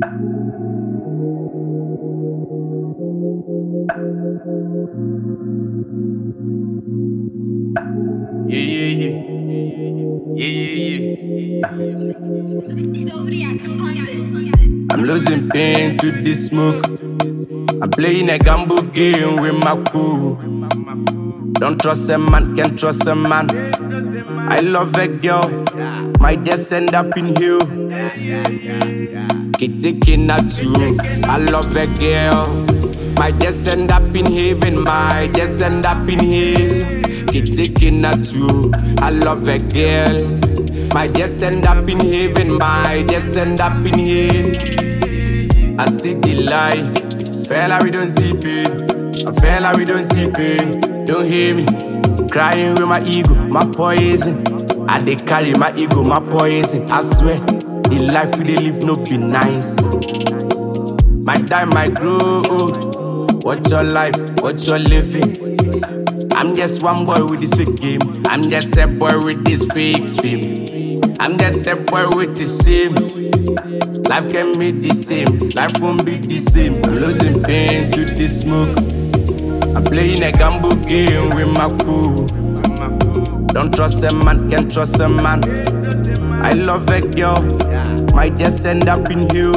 Yeah, yeah, yeah. Yeah, yeah, yeah. I'm losing pain to this smoke. I'm playing a gamble game with my crew. Don't trust a man, can't trust a man. I love a girl, might just end up in hell. Keep taking her too. I love a girl, might just end up in heaven, might just end up in hell. Keep taking her too. I love a girl, might just end up in heaven, might just end up in hell. I see the light, fella we don't see pain, a fella we don't see pain. Don't hear me crying with my ego, my poison. I dey carry my ego, my poison. I swear, the life we dey live no be nice. Might die, might grow old. What's your life? What's your living? I'm just one boy with this fake game. I'm just a boy with this fake fame. I'm just a boy with the same. Life can be the same. Life won't be the same. I'm losing pain to this smoke. I'm playing a gamble game with my crew. Don't trust a man, can't trust a man. I love a girl, might just end up in hell.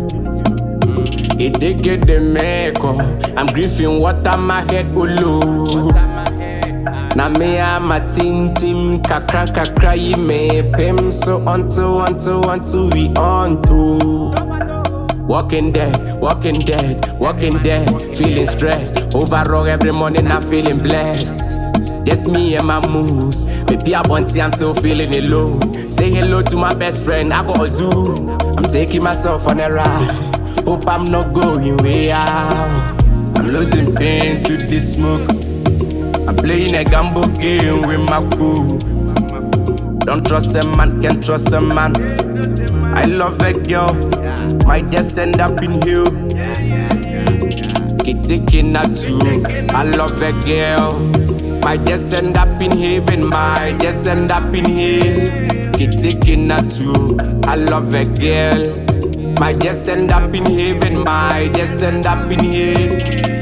It dey get the meko. I'm grieving water my head ulu. Na me I'm a tim kakra kakra yi me pim so until we on to. Walking dead, feeling stressed. Overall every morning I'm feeling blessed. Just me and my moves. Maybe I want to, I'm still feeling alone. Say hello to my best friend, I got a zoo. I'm taking myself on a ride. Hope I'm not going way out. I'm losing pain to this smoke. I'm playing a gamble game with my crew. Don't trust a man, can't trust a man. I love a girl, might just end up in hell. Keep taking her too. I love a girl, might just end up in heaven, might just end up in hell. Keep taking her too. I love a girl, might just end up in heaven, might just end up in hell.